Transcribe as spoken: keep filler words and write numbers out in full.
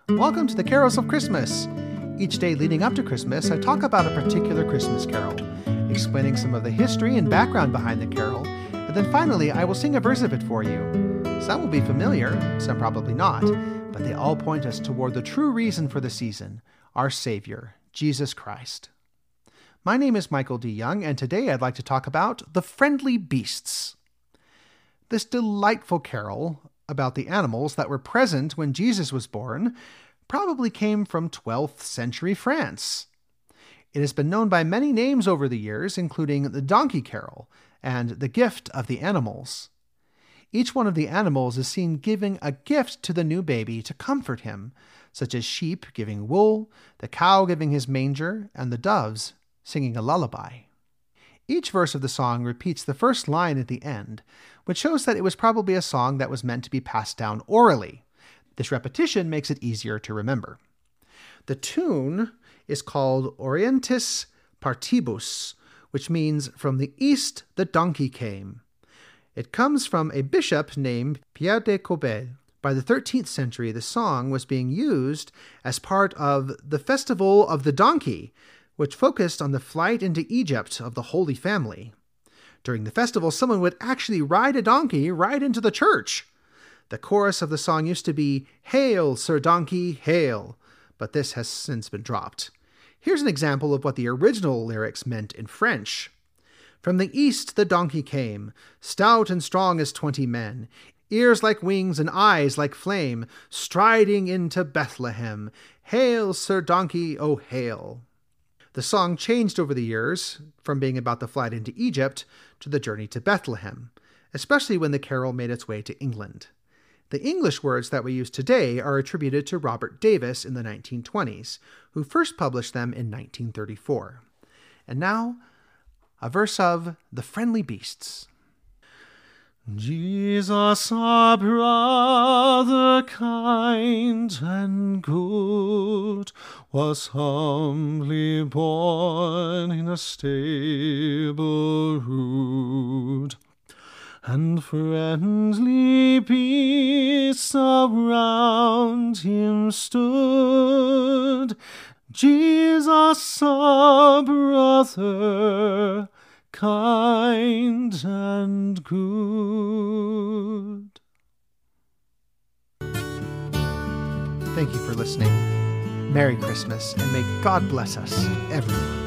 Welcome to the Carols of Christmas. Each day leading up to Christmas, I talk about a particular Christmas carol, explaining some of the history and background behind the carol, and then finally I will sing a verse of it for you. Some will be familiar, some probably not, but they all point us toward the true reason for the season, our Savior, Jesus Christ. My name is Michael D. Young, and today I'd like to talk about the friendly beasts. This delightful carol about the animals that were present when Jesus was born probably came from twelfth century France. It has been known by many names over the years, including the Donkey Carol and the Gift of the Animals. Each one of the animals is seen giving a gift to the new baby to comfort him, such as sheep giving wool, the cow giving his manger, and the doves singing a lullaby. Each verse of the song repeats the first line at the end, which shows that it was probably a song that was meant to be passed down orally. This repetition makes it easier to remember. The tune is called Orientis Partibus, which means from the east the donkey came. It comes from a bishop named Pierre de Couberc. By the thirteenth century, the song was being used as part of the Festival of the Donkey, which focused on the flight into Egypt of the Holy Family. During the festival, someone would actually ride a donkey right into the church. The chorus of the song used to be, "Hail, Sir Donkey, hail," but this has since been dropped. Here's an example of what the original lyrics meant in French. From the east the donkey came, stout and strong as twenty men, ears like wings and eyes like flame, striding into Bethlehem. Hail, Sir Donkey, oh hail. The song changed over the years from being about the flight into Egypt to the journey to Bethlehem, especially when the carol made its way to England. The English words that we use today are attributed to Robert Davis in the nineteen twenties, who first published them in nineteen thirty-four. And now, a verse of The Friendly Beasts. Jesus, our brother kind and good, was humbly born in a stable rude, and friendly beasts around him stood. Jesus, our brother, kind and good. Thank you for listening. Merry Christmas, and may God bless us everyone.